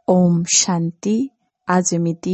ओम शान्ति। आज मिति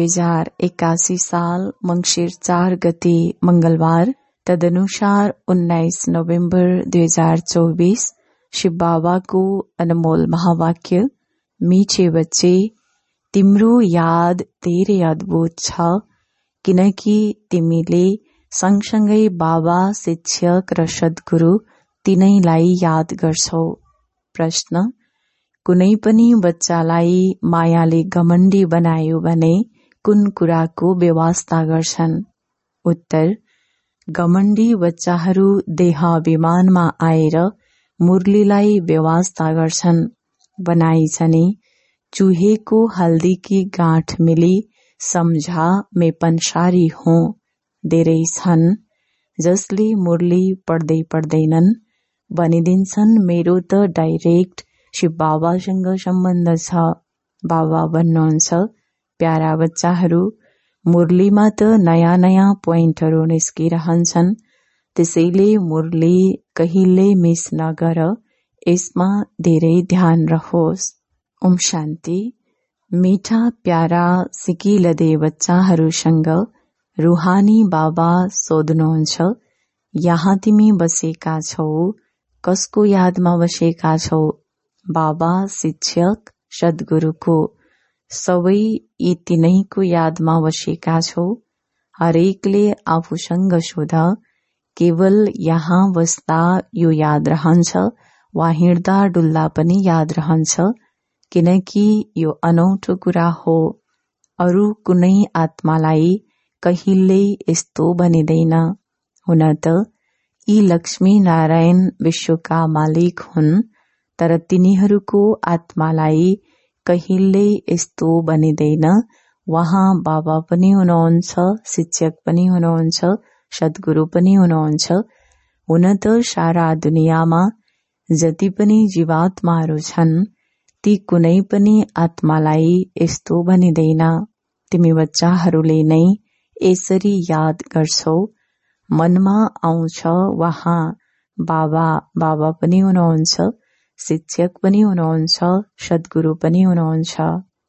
2081 साल मंगशिर 4 गते मंगलवार, तदनुसार 19 नोभेम्बर 2024। शिव बाबा को अनमोल महावाक्य। मीठे बच्चे, तिम्रो याद धेरै अद्भुत छ, किनकि तिमीले सँगसँगै बाबा, शिक्षक र सद्गुरु तिनैलाई याद गर्छौ। प्रश्न: कुनै पनि बच्चालाई मायाले घमण्डी बनायो भने कुन कुराको व्यवस्था गर्छन्? उत्तर: घमण्डी बच्चाहरू देह अभिमानमा आएर मुरलीलाई व्यवस्था गर्छन्। बनाई छने चूहेको हल्दी की गाँठ मिली, सम्झा मैं पंसारी हूँ। धेरै छन् जसले मुरली पढ्दै पढ्दैनन् भनिदिन्छन् मेरो त डाइरेक्ट शिव बाबासँग सम्बन्ध छ। बाबा भन्नुहुन्छ, प्यारा बच्चाहरू, मुरलीमा त नयाँ नयाँ पोइन्टहरू निस्किरहन्छन्, त्यसैले मुरली कहिल्यै मिस नगर, यसमा धेरै ध्यान रहोस्। ओम शान्ति। मीठा प्यारा सिकिलदे बच्चाहरूसँग रूहानी बाबा सोध्नुहुन्छ, यहाँ तिमी बसेका छौ, कसको यादमा बसेका छौ? बाबा, शिक्षक, सद्गुरुको। सबै यी तिनैको यादमा बसेका छौ। हरेकले आफूसँग सोध, केवल यहाँ बस्दा यो याद रहन्छ वा हिँड्दा डुल्दा पनि याद रहन्छ? किनकि यो अनौठो कुरा हो। अरू कुनै आत्मालाई कहिल्यै यस्तो भनिदैन। हुन त यी लक्ष्मी नारायण विश्वका मालिक हुन्, तर तिनीहरूको आत्मालाई कहिल्यै यस्तो भनिदैन। वहाँ बाबा पनि हुनुहुन्छ, शिक्षक पनि हुनुहुन्छ, सद्गुरु पनि हुनुहुन्छ। हुन त सारा दुनियाँमा जति पनि जीवात्माहरू छन्, ती कुनै पनि आत्मालाई यस्तो भनिदैन। तिमी बच्चाहरूले नै यसरी याद गर्छौ। मनमा आउँछ वहाँ बाबा, बाबा पनि हुनुहुन्छ, शिक्षक पनि हुनुहुन्छ, सद्गुरु पनि हुनुहुन्छ।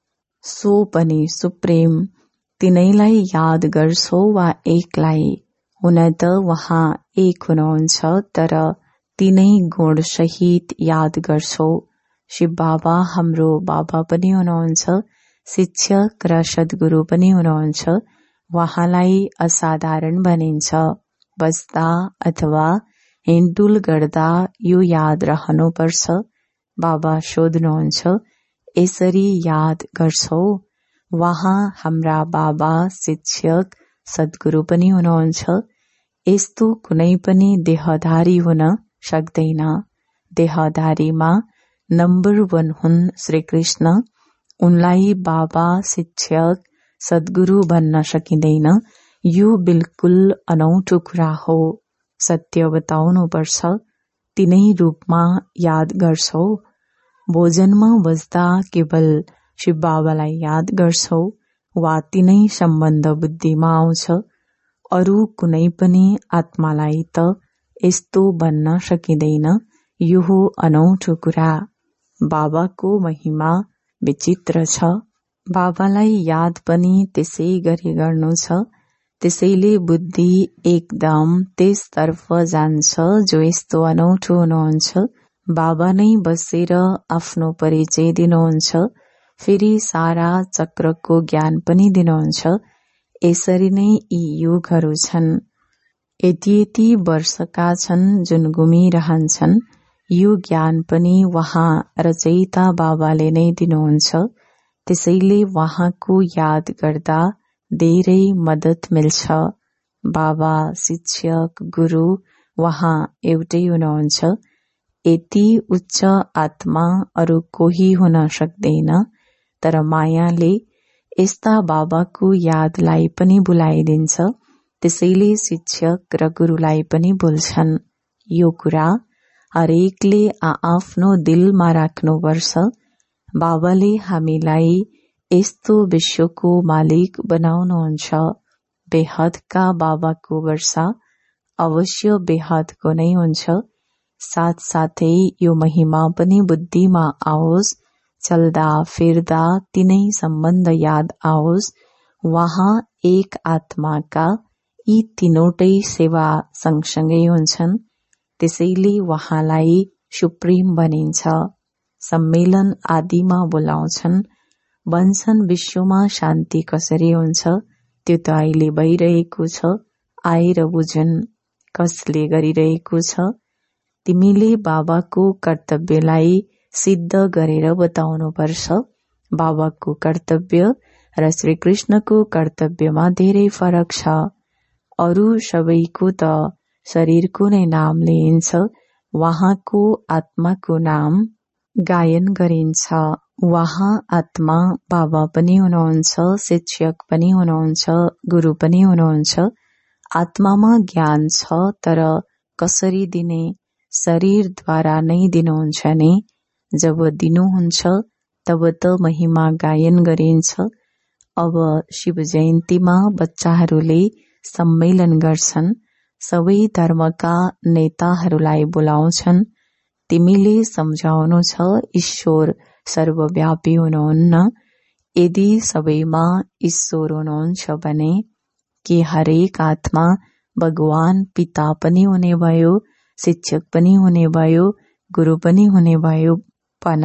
सो पनि सुप्रेम तिनैलाई याद गर्छौ वा एकलाई? हुन त वहाँ एक हुनुहुन्छ, तर तिनै गुण सहित याद गर्छौ। शिव बाबा हाम्रो बाबा पनि हुनुहुन्छ, शिक्षक र सद्गुरु पनि हुनुहुन्छ। वहाँलाई असाधारण भनिन्छ। बस्दा अथवा हिँडडुल गर्दा यो याद रहनुपर्छ। बाबा सोध्नुहुन्छ, यसरी याद गर्छौ? वहाँ हाम्रा बाबा, शिक्षक, सद्गुरु पनि हुनुहुन्छ। यस्तो कुनै पनि देहधारी हुन सक्दैन। देहधारीमा नम्बर 1 हुन् श्री कृष्ण। उनलाई बाबा, शिक्षक, सद्गुरु भन्न सकिँदैन। यो बिल्कुल अनौठो कुरा हो। सत्य बताउनु पर्छ। तिनै रूपमा याद गर्छौ। भोजनमा बस्दा केवल शिव बाबालाई याद गर्छौ वा तिनै सम्बन्ध बुद्धिमा आउँछ? अरू कुनै पनि आत्मालाई त यस्तो भन्न सकिँदैन। यो हो अनौठो कुरा। बाबाको महिमा विचित्र छ। बाबालाई याद पनि त्यसै गरी गर्नु छ। त्यसैले बुद्धि एकदम त्यसतर्फ जान्छ जो यस्तो अनौठो हुनुहुन्छ। बाबा नै बसेर आफ्नो परिचय दिनुहुन्छ, फेरि सारा चक्रको ज्ञान पनि दिनुहुन्छ। यसरी नै यी युगहरू छन्। यति वर्षका छन् जुन घुमिरहन्छन्। यो ज्ञान पनि वहाँ रचयिता बाबाले नै दिनुहुन्छ। त्यसैले वहाँको याद गर्दा धेरै मद्दत मिल्छ। बाबा, शिक्षक, गुरु वहाँ एउटै हुनुहुन्छ। यति उच्च आत्मा अरू कोही हुन सक्दैन। तर मायाले यस्ता बाबाको यादलाई पनि भुलाइदिन्छ। त्यसैले शिक्षक र गुरुलाई पनि भुल्छन्। यो कुरा हरेकले आफ्नो दिलमा राख्नुपर्छ। बाबाले हामीलाई यस्तो विश्वको मालिक बनाउनुहुन्छ। बेहदका बाबाको वर्षा अवश्य बेहदको नै हुन्छ। साथसाथै यो महिमा पनि बुद्धिमा आओस् चल्दा फिर्दा तिनै सम्बन्ध याद आओस्। वहाँ एक आत्माका यी तीनवटै सेवा सँगसँगै हुन्छन्। त्यसैले वहाँलाई सुप्रिम भनिन्छ। सम्मेलन आदिमा बोलाउँछन्, भन्छन् विश्वमा शान्ति कसरी हुन्छ, त्यो त अहिले भइरहेको छ। आएर बुझुन् कसले गरिरहेको छ। तिमीले बाबाको कर्तव्यलाई सिद्ध गरेर बताउनु पर्छ। बाबाको कर्तव्य र श्री कृष्णको कर्तव्यमा धेरै फरक छ। अरू सबैको त शरीरको नै नाम लिइन्छ, वहाँको आत्माको नाम गायन गरिन्छ। वहाँ आत्मा बाबा पनि हुनुहुन्छ, शिक्षक पनि हुनुहुन्छ, गुरु पनि हुनुहुन्छ। आत्मामा ज्ञान छ, तर कसरी दिने? शरीरद्वारा नै दिनुहुन्छ नि। जब दिनुहुन्छ तब त महिमा गायन गरिन्छ। अब शिव जयन्तीमा बच्चाहरूले सम्मेलन गर्छन्, सबै धर्मका नेताहरूलाई बोलाउँछन्। तिमीले सम्झाउनु छ ईश्वर सर्वव्यापी हुनुहुन्न। यदि सबैमा ईश्वर हुनुहुन्छ भने के हरेक आत्मा भगवान पिता पनि हुने भयो, शिक्षक पनि हुने भयो, गुरु पनि हुने भयो पन?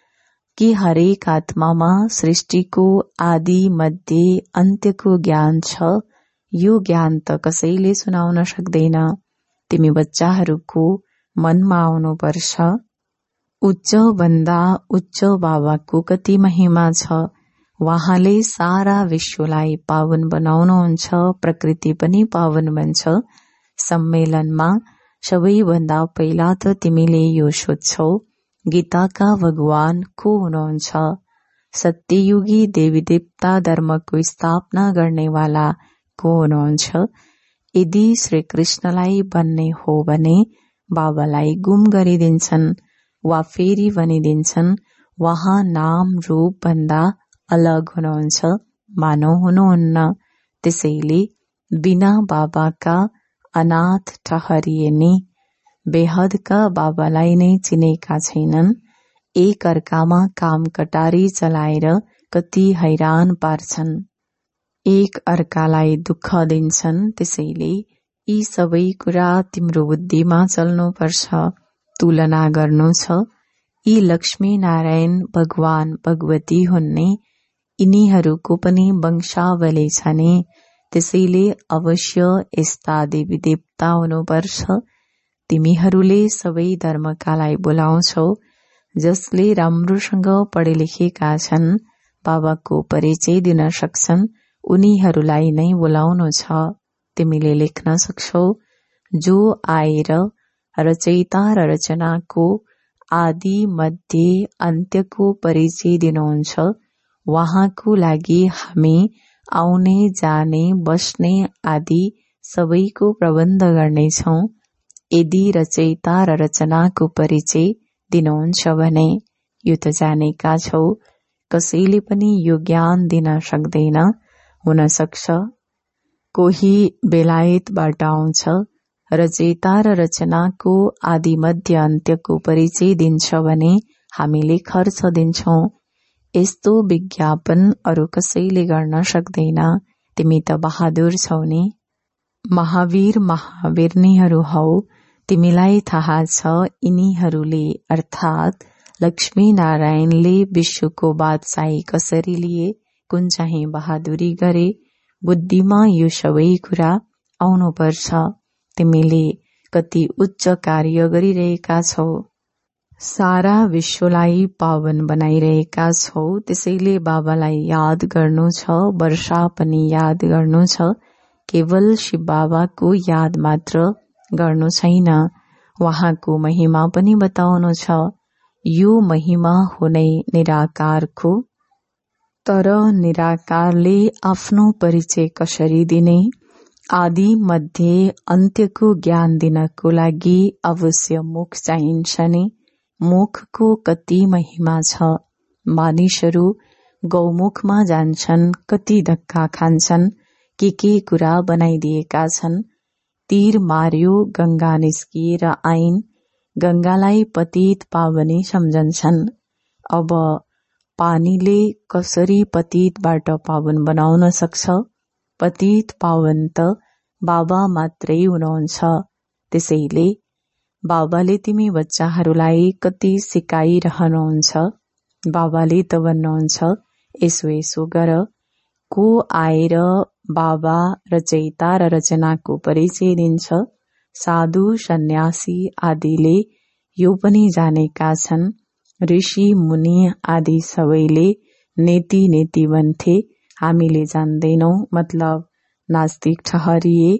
कि हरेक आत्मामा सृष्टिको आदि मध्य अन्त्यको ज्ञान छ? यो ज्ञान त कसैले सुनाउन सक्दैन। तिमी बच्चाहरूको मनमा आउनुपर्छ। उच्च भन्दा उच्च बाबाको कति महिमा छ। वहाँले सारा विश्वलाई पावन बनाउनुहुन्छ, प्रकृति पनि पावन बन्छ। सम्मेलनमा सबैभन्दा पहिला त तिमीले यो सोध्छौ, गीताका भगवान को हुनुहुन्छ? सत्ययुगी देवी देवता धर्मको स्थापना गर्नेवाला को हुनुहुन्छ? यदि श्री कृष्णलाई भन्ने हो भने बाबालाई गुम गरिदिन्छन् वा फेरि भनिदिन्छन् वहाँ नाम रूप भन्दा अलग हुनुहुन्छ, मानव हुनुहुन्न। त्यसैले बिना बाबाका अनाथ ठहरिए नि। बेहदका बाबालाई नै चिनेका छैनन्। एक अर्कामा काम कटारी चलाएर कति हैरान पार्छन्, एक अर्कालाई दुःख दिन्छन्। त्यसैले यी सबै कुरा तिम्रो बुद्धिमा चल्नुपर्छ। तुलना गर्नु छ। यी लक्ष्मी नारायण भगवान भगवती हुन्ने, यिनीहरूको पनि वंशावली छ नि। त्यसैले अवश्य यस्ता देवी देवता हुनुपर्छ। तिमीहरूले सबै धर्मकालाई बोलाउँछौ, जसले राम्रोसँग पढे लेखेका छन्, बाबाको परिचय दिन सक्छन्, उनीहरूलाई नै बोलाउनु छ। तिमीले लेख्न सक्छौ, जो आएर रचयिता र रचनाको आदि मध्य अन्त्यको परिचय दिनुहुन्छ, वहाँको लागि हामी आउने जाने बस्ने आदि सबैको प्रबन्ध गर्नेछौँ। यदि रचयिता र रचनाको परिचय दिनुहुन्छ भने यो त जानेका छौ, कसैले पनि यो ज्ञान दिन सक्दैन। हुन सक्छ कोही बेलायतबाट आउँछ, रचयिता र रचनाको आदि मध्य अन्त्यको परिचय दिन्छ भने हामीले खर्च दिन्छौं। यस्तो विज्ञापन अरू कसैले गर्न सक्दैन। तिमी त बहादुर छौ नि। महावीर महावीरनीहरू हौ। तिमीलाई थाहा छ यिनीहरूले अर्थात् लक्ष्मी नारायणले विश्वको बादशाही कसरी लिए, कुन चाहिँ बहादुरी गरे, बुद्धिमा यो सबै कुरा आउनुपर्छ। तिमीले कति उच्च कार्य गरिरहेका छौ, सारा विश्वलाई पावन बनाइरहेका छौ। त्यसैले बाबालाई याद गर्नु छ, वर्षा पनि याद गर्नु छ। केवल शिव बाबाको याद मात्र गर्नु छैन, वहाँको महिमा पनि बताउनु छ। यो महिमा हुने निराकारको। तर निराकारले आफ्नो परिचय कसरी दिने? आदि मध्य अन्त्यको ज्ञान दिनको लागि अवश्य मुख चाहिन्छ नि। मुखको कति महिमा छ। मानिसहरू गौमुखमा जान्छन्, कति धक्का खान्छन्, के कुरा बनाइदिएका छन्। तीर मार्यो, गंगा निस्किएर आइन्। गंगालाई पतित पावनी सम्झन्छन्। अब पानीले कसरी पतितबाट पावन बनाउन सक्छ? पतित पावन त बाबा मात्रै हुनुहुन्छ। त्यसैले बाबाले तिमी बच्चाहरूलाई कति सिकाइरहनुहुन्छ। बाबाले त भन्नुहुन्छ यसो यसो गर। को आएर बाबा रचयिता र रचनाको परिचय दिन्छ। साधु सन्यासी आदिले यो पनि जानेका छन्। ऋषि मुनि आदि सबैले नेति नेति भन्थे। हामीले जान्दैनौ, मतलब नास्तिक ठहरिए।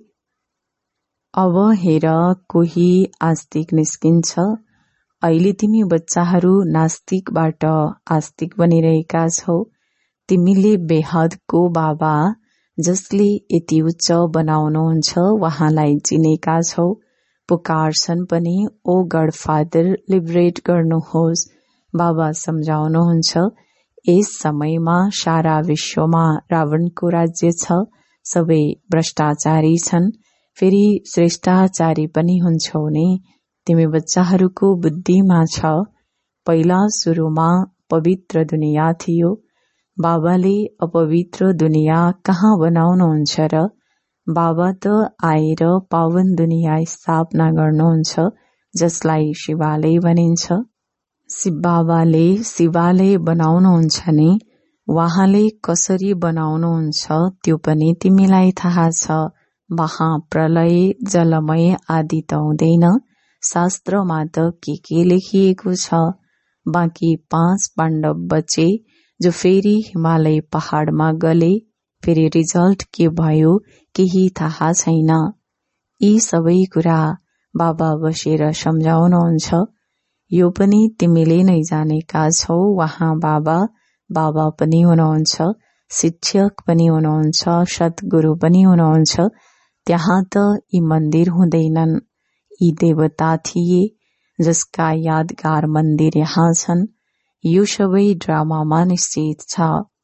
अब हेर कोही आस्तिक निस्किन्छ। अहिले तिमी बच्चाहरू नास्तिकबाट आस्तिक बनिरहेका छौ। तिमीले बेहदको बाबा जसले यति उच्च बनाउनुहुन्छ उहाँलाई चिनेका छौ। पुकारछन् पनि, ओ गडफादर लिबरेट गर्नुहोस्। बाबा सम्झाउनुहुन्छ यस समयमा सारा विश्वमा रावणको राज्य छ। सबै भ्रष्टाचारी छन्। फेरि श्रेष्ठाचारी पनि हुन्छौ नि। तिमी बच्चाहरूको बुद्धिमा छ। पहिला सुरुमा पवित्र दुनिया थियो। बाबाले अपवित्र दुनिया कहाँ बनाउनुहुन्छ र? बाबा त आएर पावन दुनिया स्थापना गर्नुहुन्छ, जसलाई शिवालय भनिन्छ। शिव बाबाले शिवालय बनाउनुहुन्छ नि। उहाँले कसरी बनाउनुहुन्छ त्यो पनि तिमीलाई थाहा छ। महाप्रलय जलमय आदि त हुँदैन। शास्त्रमा त के लेखिएको छ। बाँकी 5 पाण्डव बचे जो फेरि हिमालय पहाडमा गले। फेरि रिजल्ट के भयो केही थाहा छैन। यी सबै कुरा बाबा बसेर सम्झाउनुहुन्छ। यो पनि तिमीले नै जानेका छौ। वहाँ बाबा पनि हुनुहुन्छ, शिक्षक पनि हुनुहुन्छ, सद्गुरु पनि हुनुहुन्छ। त्यहाँ त यी मन्दिर हुँदैनन्। यी देवता थिए जसका यादगार मन्दिर यहाँ छन्। यो सबै ड्रामामा निश्चित छ।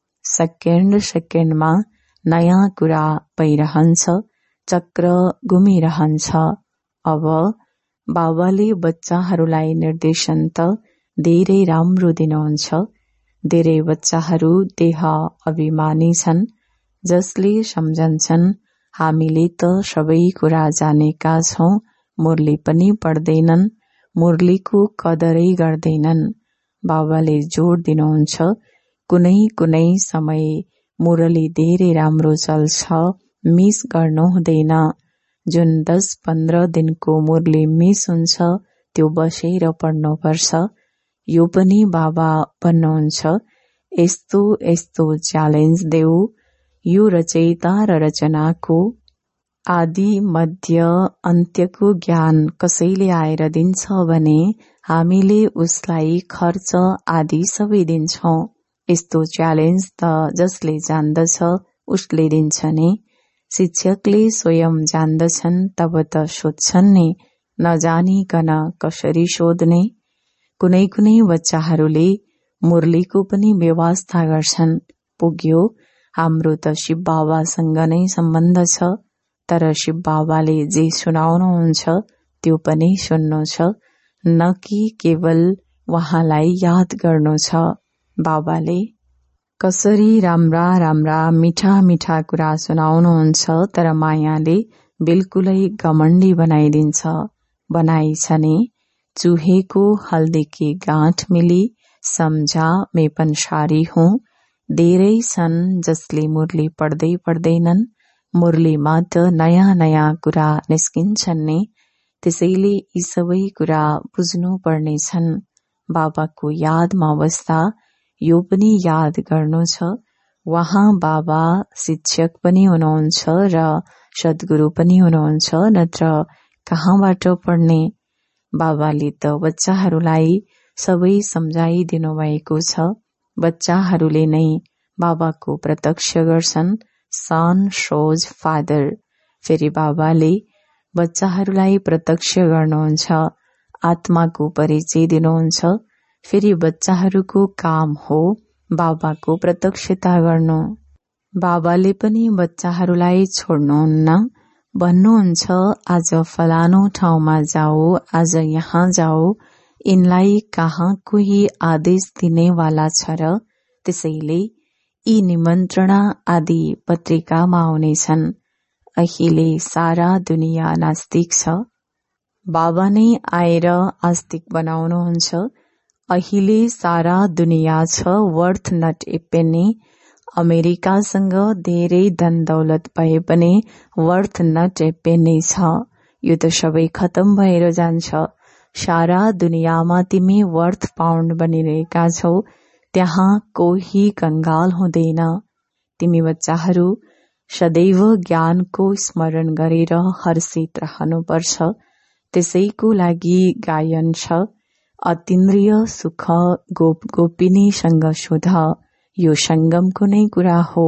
सेकेन्डमा नयाँ कुरा भइरहन्छ। चक्र घुमिरहन्छ। अब बाबाले बच्चाहरूलाई निर्देशन त धेरै राम्रो दिनुहुन्छ। धेरै बच्चाहरू देह अभिमानी छन्, जसले सम्झन्छन् हामीले त सबै कुरा जानेका छौं। मुरली पनि पढ्दैनन्, मुरलीको कदरै गर्दैनन्। बाबाले जोड दिनुहुन्छ कुनै कुनै समय मुरली धेरै राम्रो चल्छ, मिस गर्नु हुँदैन। जुन 10-15 दिनको मुरली मिस हुन्छ त्यो बसेर पढ्नुपर्छ। यो पनि बाबा भन्नुहुन्छ यस्तो यस्तो च्यालेन्ज देऊ। यो रचयिता र रचनाको आदि मध्य अन्त्यको ज्ञान कसैले आएर दिन्छ भने हामीले उसलाई खर्च आदि सबै दिन्छौं। यस्तो च्यालेन्ज त जसले जान्दछ उसले दिन्छ नि। शिक्षकले स्वयं जान्दछन् तब त सोध्छन् नि। नजानिकन कसरी सोध्ने? कुनै कुनै बच्चाहरूले मुरलीको पनि व्यवस्था गर्छन्। पुग्यो, हाम्रो त शिव बाबासँग नै सम्बन्ध छ। तर शिव बाबाले जे सुनाउनुहुन्छ त्यो पनि सुन्नु छ, न कि केवल उहाँलाई याद गर्नु छ। बाबाले कसरी राम्रा राम्रा मिठा मिठा कुरा सुनाउनुहुन्छ, तर मायाले बिल्कुलै घमण्डी बनाइदिन्छ। बनाइछ नि। चूहेको हल्दी की गाँठ मिली, सम्झा मैं पंसारी हूँ। धेरै छन् जसले मुरली पढ्दै पढ्दैनन्। मुरलीमा त नयाँ नयाँ कुरा निस्किन्छन् नि। त्यसैले यी सबै कुरा बुझ्नु पर्ने छन्। बाबाको यादमा बस्दा यो पनि याद गर्नु छ, वहाँ बाबा शिक्षक पनि हुनुहुन्छ र सद्गुरु पनि हुनुहुन्छ, नत्र कहाँबाट पढ्ने? बाबाले त बच्चाहरूलाई सबै सम्झाइदिनु भएको छ। बच्चाहरूले नै बाबाको प्रत्यक्ष गर्छन्। Son shows father. फेरि बाबाले बच्चाहरूलाई प्रत्यक्ष गर्नुहुन्छ, आत्माको परिचय दिनुहुन्छ। फेरि बच्चाहरूको काम हो बाबाको प्रत्यक्षता गर्नु। बाबाले पनि बच्चाहरूलाई छोड्नुहुन्न। भन्नुहुन्छ आज फलानो ठाउँमा जाऊ, आज यहाँ जाऊ। यिनलाई कहाँ कोही आदेश दिनेवाला छ र? त्यसैले यी निमन्त्रणा आदि पत्रिकामा आउनेछन्। अहिले सारा दुनिया नास्तिक छ। बाबा नै आएर आस्तिक बनाउनुहुन्छ। अहिले सारा दुनिया छ वर्थ नट ए पेनी। अमेरिकासँग धेरै धन दौलत भए पनि वर्थ नट ए पेनी छ। यो त सबै खतम भएर जान्छ। सारा दुनियाँमा तिमी वर्थ पाउन्ड बनिरहेका छौ, त्यहाँ कोही कंगाल हुँदैन। तिमी बच्चाहरू सदैव ज्ञानको स्मरण गरेर हर्षित रहनुपर्छ। त्यसैको लागि गायन छ, अतीन्द्रिय सुख गोप गोपिनीसँग शोध। यो संगमको नै कुरा हो।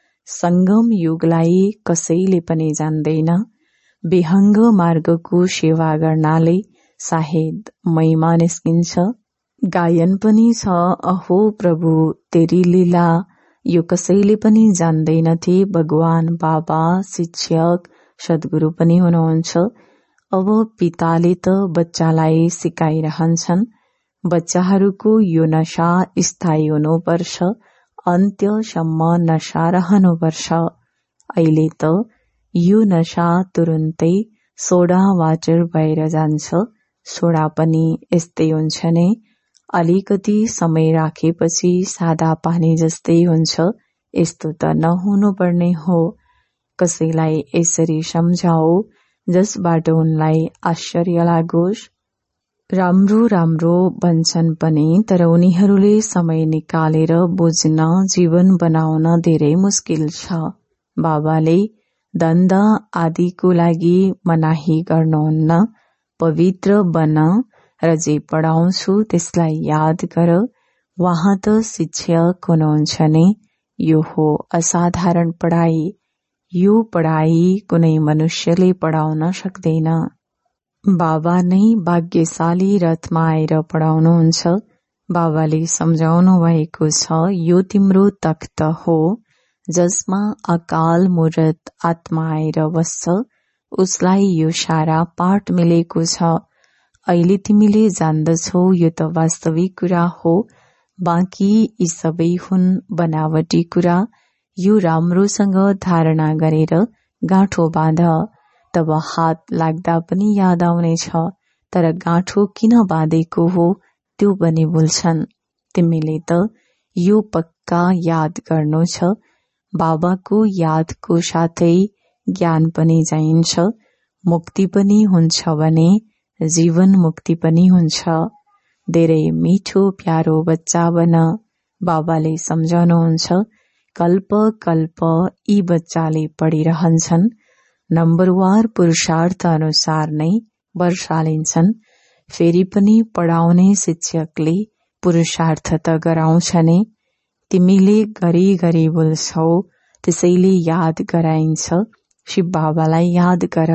संगम युगलाई कसैले पनि जान्दैन। विहंग मार्गको सेवा गर्नाले सायद महिमा निस्किन्छ। गायन पनि छ, अहो प्रभु तेरी लीला। यो कसैले पनि जान्दैनथे। भगवान बाबा शिक्षक सद्गुरु पनि हुनुहुन्छ। अब पिताले त बच्चालाई सिकाइरहन्छन्। बच्चाहरूको यो नशा स्थायी हुनुपर्छ, अन्त्यसम्म नशा रहनुपर्छ। अहिले त यो नशा तुरुन्तै सोडा वाटर भएर जान्छ। सोडा पनि यस्तै हुन्छ नै, अलिकति समय राखेपछि सादा पानी जस्तै हुन्छ। यस्तो त नहुनुपर्ने हो। कसैलाई यसरी सम्झाऊ जसबाट उनलाई आश्चर्य लागोस्। राम्रो राम्रो भन्छन् पनि, तर उनीहरूले समय निकालेर बुझ्न, जीवन बनाउन धेरै मुस्किल छ। बाबाले धन्दा आदिको लागि मनाही गर्नुहुन्न। पवित्र बन र जे पढाउँछु त्यसलाई याद गर। वहाँ त शिक्षक हुनुहुन्छ नि। यो हो असाधारण पढाइ। यो पढाइ कुनै मनुष्यले पढाउन सक्दैन। बाबा नै भाग्यशाली रथमा आएर पढाउनुहुन्छ। बाबाले सम्झाउनु भएको छ, यो तिम्रो तख्त हो जसमा अकाल मूर्त आत्मा आएर बस्छ। उसलाई यो सारा पाठ मिलेको छ। अहिले तिमीले जान्दछौ यो त वास्तविक कुरा हो। बाँकी यी सबै हुन् बनावटी कुरा। यो राम्रोसँग धारणा गरेर गाँठो बाँध। तब हात लाग्दा पनि याद आउनेछ। तर गाँठो किन बाँधेको हो त्यो पनि भुल्छन्। तिमीले त यो पक्का याद गर्नु छ। बाबाको यादको साथै ज्ञान पनि चाहिन्छ। मुक्ति पनि हुन्छ भने जीवन मुक्ति पनि हुन्छ। धेरै मिठो प्यारो बच्चा बन। बाबाले सम्झाउनुहुन्छ, कल्प कल्प यी बच्चाले पढिरहन्छन्। नम्बरवार पुरुषार्थ अनुसार नै वर्षा लिन्छन्। फेरि पनि पढाउने शिक्षकले पुरुषार्थ त गराउँछ नै। तिमीले गरी गरी बोल्छौ, त्यसैले याद गराइन्छ। शिव बाबालाई याद गर।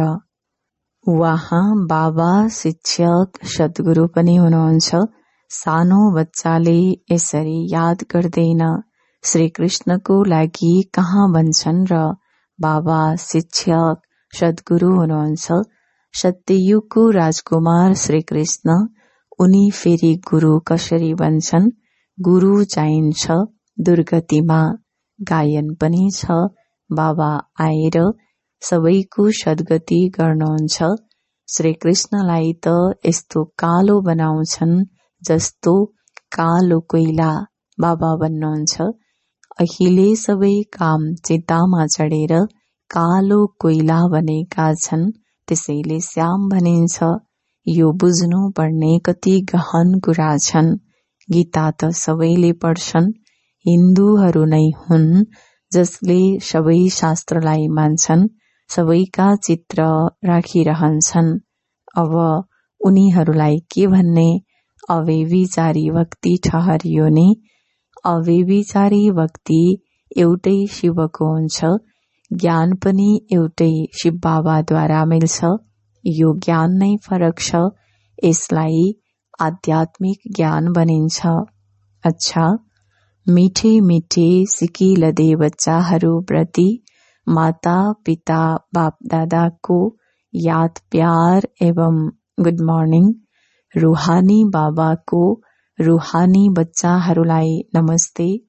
वहाँ बाबा शिक्षक सद्गुरु पनि हुनुहुन्छ। सानो बच्चाले यसरी याद गर्दैन। श्री कृष्णको लागि कहाँ भन्छन् र बाबा शिक्षक सद्गुरु हुनुहुन्छ। सत्ययुगको राजकुमार श्री कृष्ण, उनी फेरि गुरु कसरी बन्छन्? गुरु चाहिन्छ दुर्गतिमा। गायन पनि छ, बाबा आएर सबैको सद्गति गर्नुहुन्छ। श्री कृष्णलाई त यस्तो कालो बनाउँछन् जस्तो कालो कोइला बाबा बन्नुहुन्छ। अहिले सबै काम चितामा चढेर कालो कोइला बनेका छन्, त्यसैले श्याम भनिन्छ। यो बुझ्नु पर्ने कति गहन कुरा छन्। गीता त सबैले पढ्छन्। हिन्दूहरू नै हुन् जसले सबै शास्त्रलाई मान्छन्, सबैका चित्र राखिरहन्छन्। अब उनीहरूलाई के भन्ने? अव्यभिचारी भक्ति ठहरियो नि। अव्यभिचारी भक्ति एउटै शिवको हुन्छ। ज्ञान पनि एउटै शिव बाबाद्वारा मिल्छ। यो ज्ञान नै फरक छ। यसलाई आध्यात्मिक ज्ञान भनिन्छ। अच्छा, मिठे मिठे सिकिलदे बच्चाहरू प्रति माता पिता बाप दादाको याद प्यार एवं गुड मर्निङ। रूहानी बाबाको रूहानी बच्चाहरूलाई नमस्ते।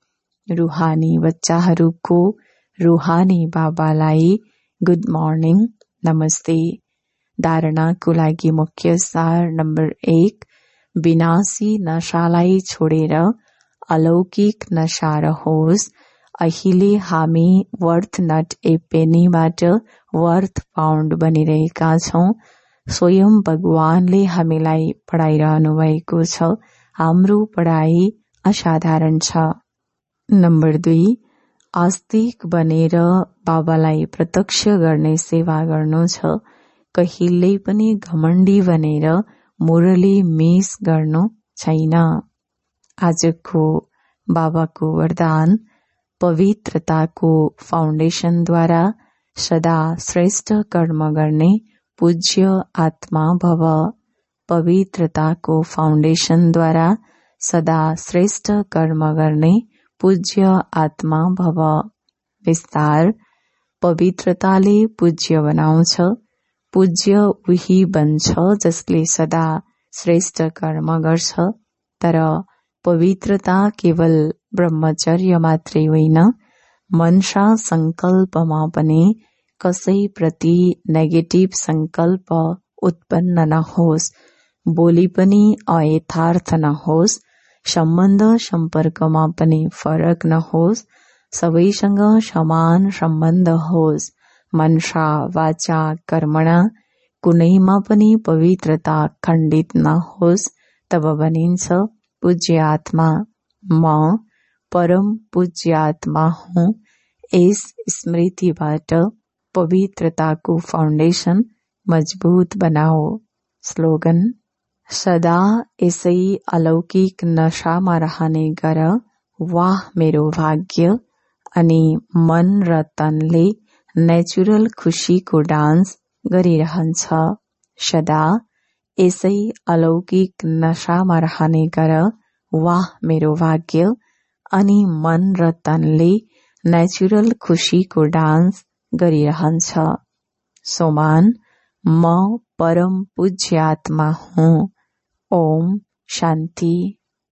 रुहानी बच्चाहरूको रुहानी बाबालाई गुड मर्निङ, नमस्ते। धारणाको लागि मुख्य सार नम्बर 1, विनाशी नशालाई छोडेर अलौकिक नशा रहोस्। अहिले हामी वर्थ नट ए पेनीबाट वर्थ पाउन्ड बनिरहेका छौं। स्वयं भगवानले हामीलाई पढाइरहनु भएको छ। हाम्रो पढाइ असाधारण छ। नम्बर 2, आस्तिक बनेर बाबालाई प्रत्यक्ष गर्ने सेवा गर्नु छ। कहिल्यै पनि घमण्डी बनेर मुरली मिस गर्नु छैन। आजको बाबाको वरदान, पवित्रताको फाउन्डेशनद्वारा सदा श्रेष्ठ कर्म गर्ने पूज्य आत्मा भव। पवित्रताको फाउन्डेशनद्वारा सदा श्रेष्ठ कर्म गर्ने पूज्य आत्मा भव। विस्तार, पवित्रताले पूज्य बनाउँछ। पूज्य उही बन्छ जसले सदा श्रेष्ठ कर्म गर्छ। तर पवित्रता केवल ब्रह्मचर्य मात्रै होइन, मनसा संकल्पमा पनि कसैप्रति नेगेटिभ संकल्प उत्पन्न नहोस्। बोली पनि अयथार्थ नहोस्। सम्बन्ध सम्पर्कमा पनि फरक नहोस्। सबैसँग समान सम्बन्ध होस्। मनसा वाचा कर्मणा कुनैमा पनि पवित्रता खण्डित नहोस्। तब भनिन्छ पूज्य आत्मा। म परम पूज्य आत्मा हुँ। यस स्मृतिबाट पवित्रताको फाउन्डेशन मजबुत बनाओ। स्लोगन, सदा यसै अलौकिक नशामा रहने गर। वाह मेरो भाग्य। अनि मन र तनले नेचुरल खुशीको डान्स गरिरहन्छ। सदा यसै अलौकिक नशामा रहने गर। वाह मेरो भाग्य। अनि मन र तनले नेचुरल खुशीको डान्स गरिरहन्छ। सोमान, म परम पूज्य आत्मा हुँ। ओम शान्ति।